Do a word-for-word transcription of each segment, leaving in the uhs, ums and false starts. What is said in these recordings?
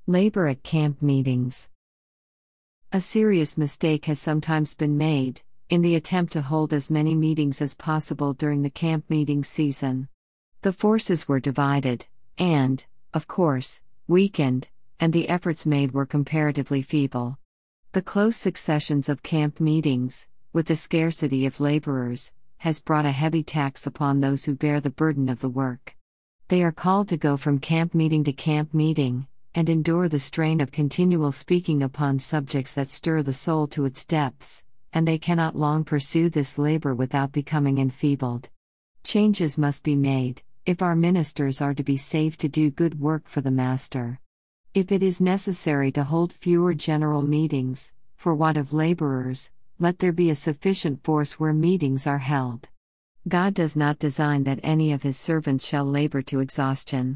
Labor at camp meetings. A serious mistake has sometimes been made, in the attempt to hold as many meetings as possible during the camp meeting season. The forces were divided, and, of course, weakened, and the efforts made were comparatively feeble. The close successions of camp meetings, with the scarcity of laborers, has brought a heavy tax upon those who bear the burden of the work. They are called to go from camp meeting to camp meeting, and endure the strain of continual speaking upon subjects that stir the soul to its depths, and they cannot long pursue this labor without becoming enfeebled. Changes must be made, if our ministers are to be saved to do good work for the Master. If it is necessary to hold fewer general meetings, for want of laborers, let there be a sufficient force where meetings are held. God does not design that any of His servants shall labor to exhaustion.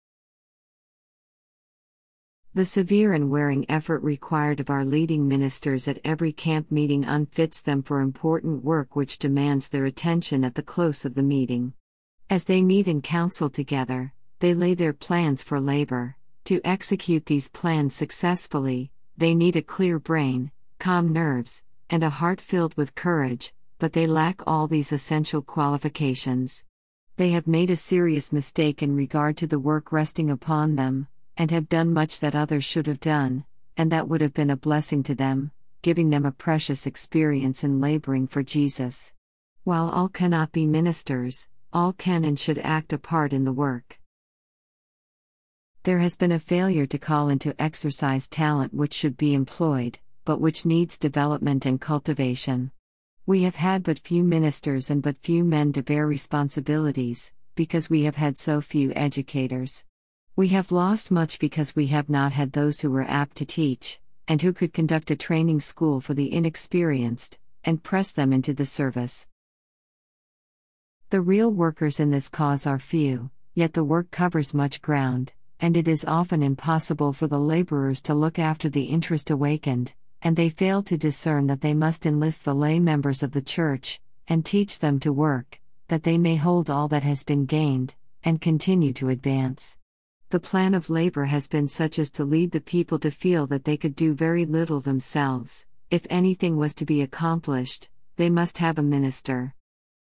The severe and wearing effort required of our leading ministers at every camp meeting unfits them for important work which demands their attention at the close of the meeting. As they meet and counsel together, they lay their plans for labor. To execute these plans successfully, they need a clear brain, calm nerves, and a heart filled with courage, but they lack all these essential qualifications. They have made a serious mistake in regard to the work resting upon them, and have done much that others should have done, and that would have been a blessing to them, giving them a precious experience in laboring for Jesus. While all cannot be ministers, all can and should act a part in the work. There has been a failure to call into exercise talent which should be employed, but which needs development and cultivation. We have had but few ministers and but few men to bear responsibilities, because we have had so few educators. We have lost much because we have not had those who were apt to teach, and who could conduct a training school for the inexperienced, and press them into the service. The real workers in this cause are few, yet the work covers much ground, and it is often impossible for the laborers to look after the interest awakened, and they fail to discern that they must enlist the lay members of the church, and teach them to work, that they may hold all that has been gained, and continue to advance. The plan of labor has been such as to lead the people to feel that they could do very little themselves. If anything was to be accomplished, they must have a minister.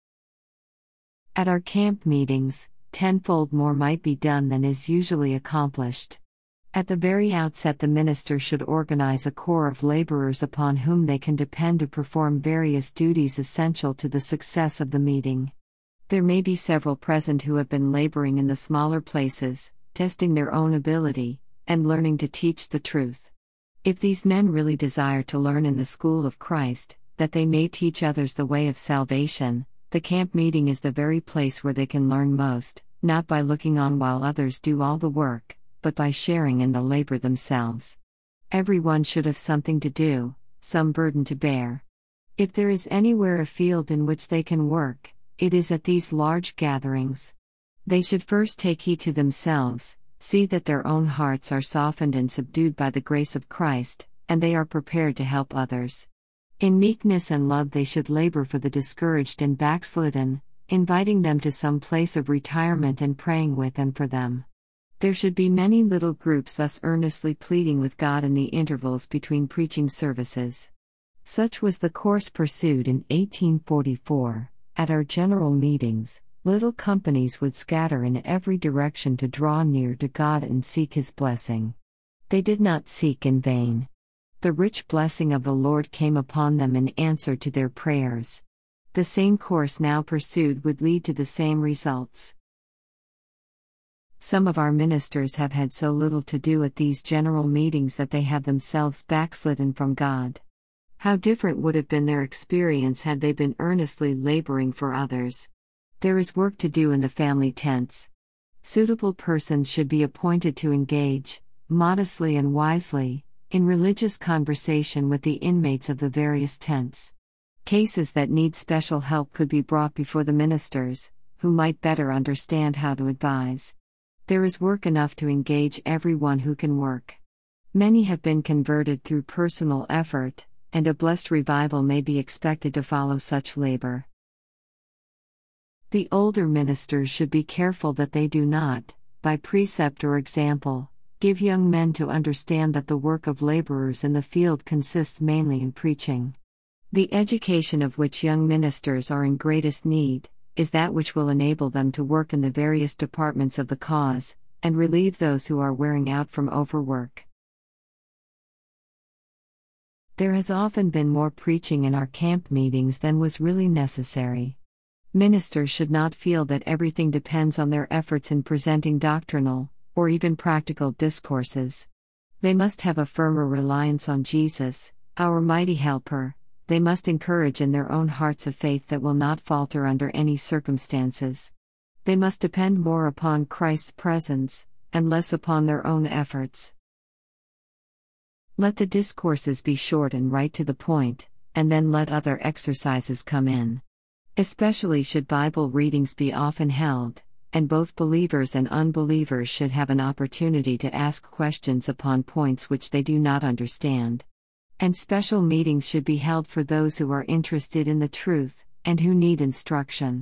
At our camp meetings, tenfold more might be done than is usually accomplished. At the very outset, the minister should organize a corps of laborers upon whom they can depend to perform various duties essential to the success of the meeting. There may be several present who have been laboring in the smaller places, testing their own ability, and learning to teach the truth. If these men really desire to learn in the school of Christ, that they may teach others the way of salvation, the camp meeting is the very place where they can learn most, not by looking on while others do all the work, but by sharing in the labor themselves. Everyone should have something to do, some burden to bear. If there is anywhere a field in which they can work, it is at these large gatherings. They should first take heed to themselves, see that their own hearts are softened and subdued by the grace of Christ, and they are prepared to help others. In meekness and love they should labor for the discouraged and backslidden, inviting them to some place of retirement and praying with and for them. There should be many little groups thus earnestly pleading with God in the intervals between preaching services. Such was the course pursued in eighteen forty-four. At our general meetings, little companies would scatter in every direction to draw near to God and seek His blessing. They did not seek in vain. The rich blessing of the Lord came upon them in answer to their prayers. The same course now pursued would lead to the same results. Some of our ministers have had so little to do at these general meetings that they have themselves backslidden from God. How different would have been their experience had they been earnestly laboring for others. There is work to do in the family tents. Suitable persons should be appointed to engage, modestly and wisely, in religious conversation with the inmates of the various tents. Cases that need special help could be brought before the ministers, who might better understand how to advise. There is work enough to engage everyone who can work. Many have been converted through personal effort, and a blessed revival may be expected to follow such labor. The older ministers should be careful that they do not, by precept or example, Give young men to understand that the work of laborers in the field consists mainly in preaching. The education of which young ministers are in greatest need is that which will enable them to work in the various departments of the cause, and relieve those who are wearing out from overwork. There has often been more preaching in our camp meetings than was really necessary. Ministers should not feel that everything depends on their efforts in presenting doctrinal, or even practical discourses. They must have a firmer reliance on Jesus, our mighty helper. They must encourage in their own hearts a faith that will not falter under any circumstances. They must depend more upon Christ's presence, and less upon their own efforts. Let the discourses be short and right to the point, and then let other exercises come in. Especially should Bible readings be often held, and both believers and unbelievers should have an opportunity to ask questions upon points which they do not understand. And special meetings should be held for those who are interested in the truth, and who need instruction.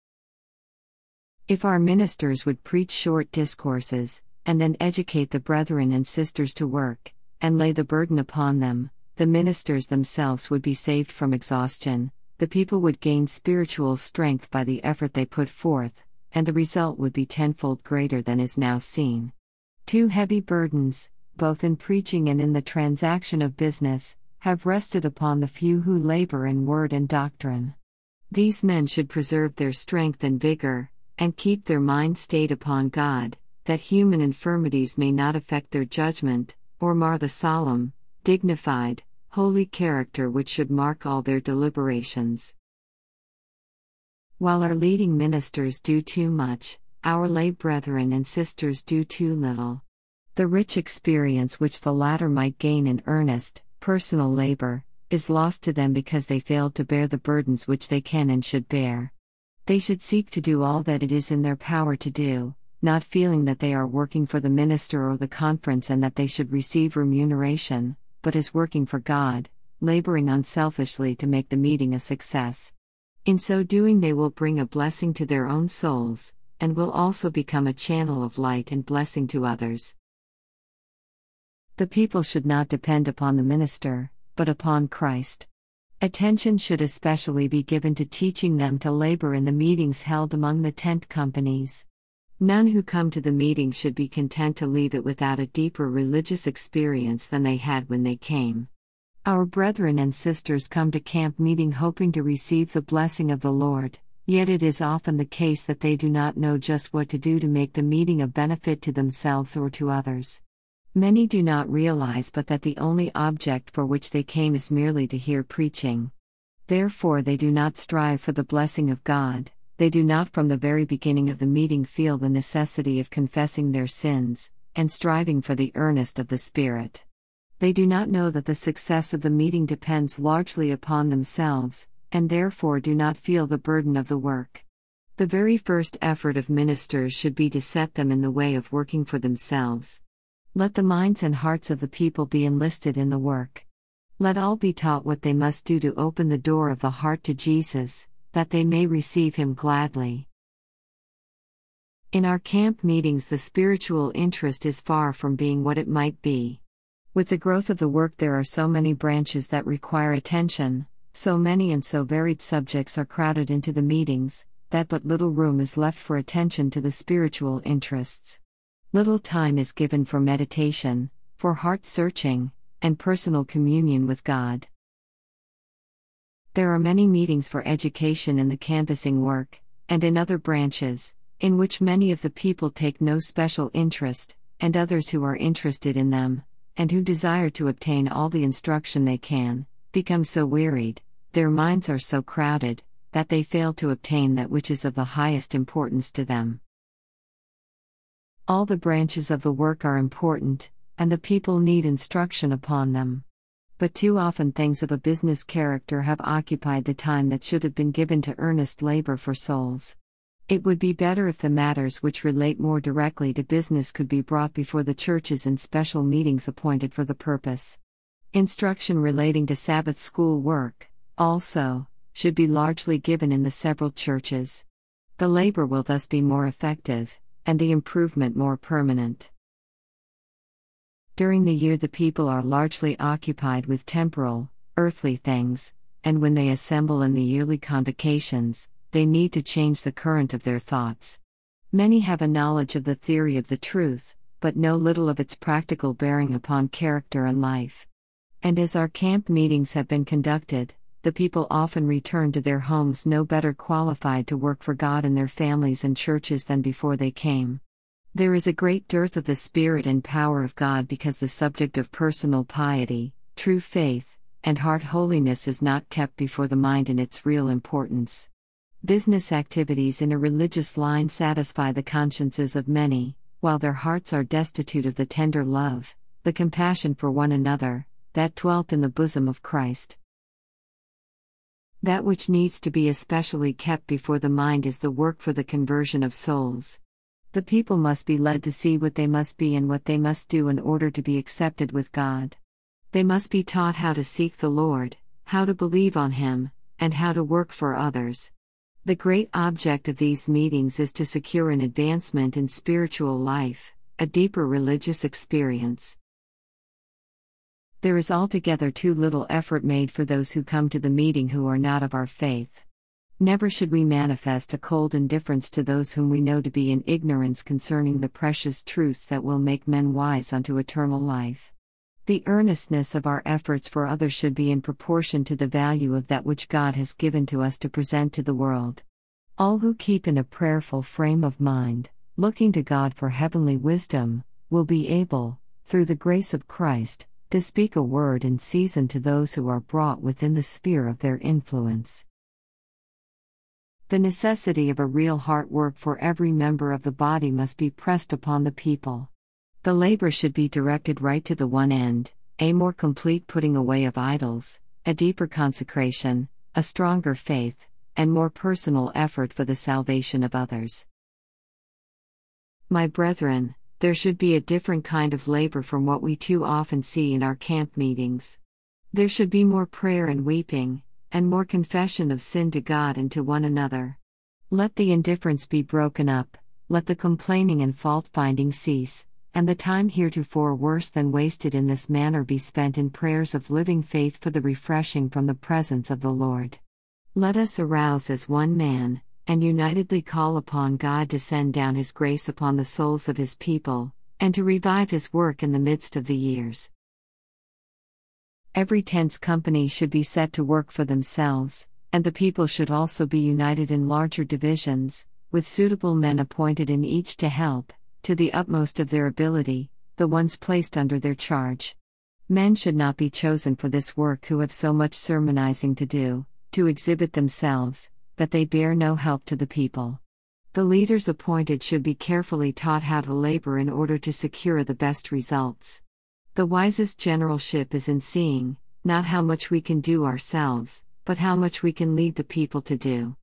If our ministers would preach short discourses, and then educate the brethren and sisters to work, and lay the burden upon them, the ministers themselves would be saved from exhaustion, the people would gain spiritual strength by the effort they put forth, and the result would be tenfold greater than is now seen. Two heavy burdens, both in preaching and in the transaction of business, have rested upon the few who labor in word and doctrine. These men should preserve their strength and vigor, and keep their mind stayed upon God, that human infirmities may not affect their judgment, or mar the solemn, dignified, holy character which should mark all their deliberations. While our leading ministers do too much, our lay brethren and sisters do too little. The rich experience which the latter might gain in earnest, personal labor, is lost to them because they failed to bear the burdens which they can and should bear. They should seek to do all that it is in their power to do, not feeling that they are working for the minister or the conference and that they should receive remuneration, but as working for God, laboring unselfishly to make the meeting a success. In so doing, they will bring a blessing to their own souls, and will also become a channel of light and blessing to others. The people should not depend upon the minister, but upon Christ. Attention should especially be given to teaching them to labor in the meetings held among the tent companies. None who come to the meeting should be content to leave it without a deeper religious experience than they had when they came. Our brethren and sisters come to camp meeting hoping to receive the blessing of the Lord, yet it is often the case that they do not know just what to do to make the meeting a benefit to themselves or to others. Many do not realize but that the only object for which they came is merely to hear preaching. Therefore they do not strive for the blessing of God. They do not from the very beginning of the meeting feel the necessity of confessing their sins, and striving for the earnest of the Spirit. They do not know that the success of the meeting depends largely upon themselves, and therefore do not feel the burden of the work. The very first effort of ministers should be to set them in the way of working for themselves. Let the minds and hearts of the people be enlisted in the work. Let all be taught what they must do to open the door of the heart to Jesus, that they may receive Him gladly. In our camp meetings, the spiritual interest is far from being what it might be. With the growth of the work, there are so many branches that require attention, so many and so varied subjects are crowded into the meetings, that but little room is left for attention to the spiritual interests. Little time is given for meditation, for heart searching, and personal communion with God. There are many meetings for education in the canvassing work, and in other branches, in which many of the people take no special interest, and others who are interested in them, and who desire to obtain all the instruction they can, become so wearied, their minds are so crowded, that they fail to obtain that which is of the highest importance to them. All the branches of the work are important, and the people need instruction upon them. But too often things of a business character have occupied the time that should have been given to earnest labor for souls. It would be better if the matters which relate more directly to business could be brought before the churches in special meetings appointed for the purpose. Instruction relating to Sabbath school work, also, should be largely given in the several churches. The labor will thus be more effective, and the improvement more permanent. During the year, the people are largely occupied with temporal, earthly things, and when they assemble in the yearly convocations, they need to change the current of their thoughts. Many have a knowledge of the theory of the truth, but know little of its practical bearing upon character and life. And as our camp meetings have been conducted, the people often return to their homes no better qualified to work for God in their families and churches than before they came. There is a great dearth of the Spirit and power of God because the subject of personal piety, true faith, and heart holiness is not kept before the mind in its real importance. Business activities in a religious line satisfy the consciences of many, while their hearts are destitute of the tender love, the compassion for one another, that dwelt in the bosom of Christ. That which needs to be especially kept before the mind is the work for the conversion of souls. The people must be led to see what they must be and what they must do in order to be accepted with God. They must be taught how to seek the Lord, how to believe on Him, and how to work for others. The great object of these meetings is to secure an advancement in spiritual life, a deeper religious experience. There is altogether too little effort made for those who come to the meeting who are not of our faith. Never should we manifest a cold indifference to those whom we know to be in ignorance concerning the precious truths that will make men wise unto eternal life. The earnestness of our efforts for others should be in proportion to the value of that which God has given to us to present to the world. All who keep in a prayerful frame of mind, looking to God for heavenly wisdom, will be able, through the grace of Christ, to speak a word in season to those who are brought within the sphere of their influence. The necessity of a real heart work for every member of the body must be pressed upon the people. The labor should be directed right to the one end, a more complete putting away of idols, a deeper consecration, a stronger faith, and more personal effort for the salvation of others. My brethren, there should be a different kind of labor from what we too often see in our camp meetings. There should be more prayer and weeping, and more confession of sin to God and to one another. Let the indifference be broken up, let the complaining and fault-finding cease, and the time heretofore worse than wasted in this manner be spent in prayers of living faith for the refreshing from the presence of the Lord. Let us arouse as one man, and unitedly call upon God to send down His grace upon the souls of His people, and to revive His work in the midst of the years. Every tense company should be set to work for themselves, and the people should also be united in larger divisions, with suitable men appointed in each to help, to the utmost of their ability, the ones placed under their charge. Men should not be chosen for this work who have so much sermonizing to do, to exhibit themselves, that they bear no help to the people. The leaders appointed should be carefully taught how to labor in order to secure the best results. The wisest generalship is in seeing, not how much we can do ourselves, but how much we can lead the people to do.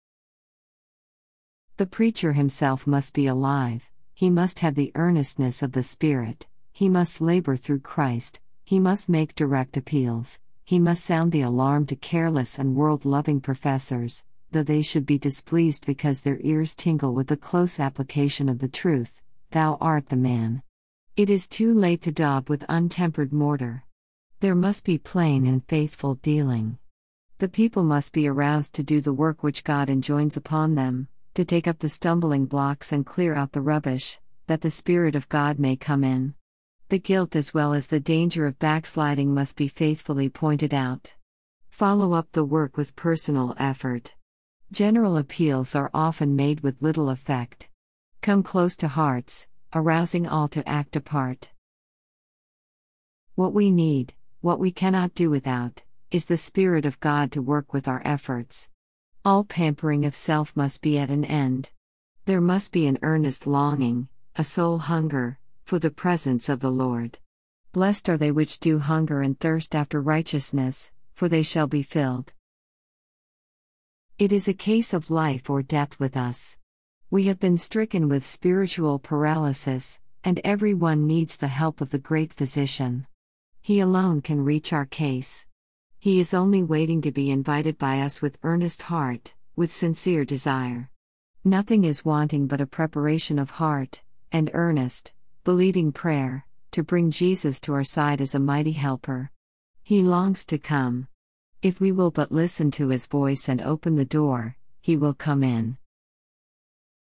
The preacher himself must be alive, he must have the earnestness of the Spirit, he must labor through Christ, he must make direct appeals, he must sound the alarm to careless and world-loving professors, though they should be displeased because their ears tingle with the close application of the truth, "Thou art the man." It is too late to daub with untempered mortar. There must be plain and faithful dealing. The people must be aroused to do the work which God enjoins upon them, to take up the stumbling blocks and clear out the rubbish, that the Spirit of God may come in. The guilt as well as the danger of backsliding must be faithfully pointed out. Follow up the work with personal effort. General appeals are often made with little effect. Come close to hearts, arousing all to act a part. What we need, what we cannot do without, is the Spirit of God to work with our efforts. All pampering of self must be at an end. There must be an earnest longing, a soul hunger, for the presence of the Lord. Blessed are they which do hunger and thirst after righteousness, for they shall be filled. It is a case of life or death with us. We have been stricken with spiritual paralysis, and every one needs the help of the great Physician. He alone can reach our case. He is only waiting to be invited by us with earnest heart, with sincere desire. Nothing is wanting but a preparation of heart, and earnest, believing prayer, to bring Jesus to our side as a mighty helper. He longs to come. If we will but listen to his voice and open the door, he will come in.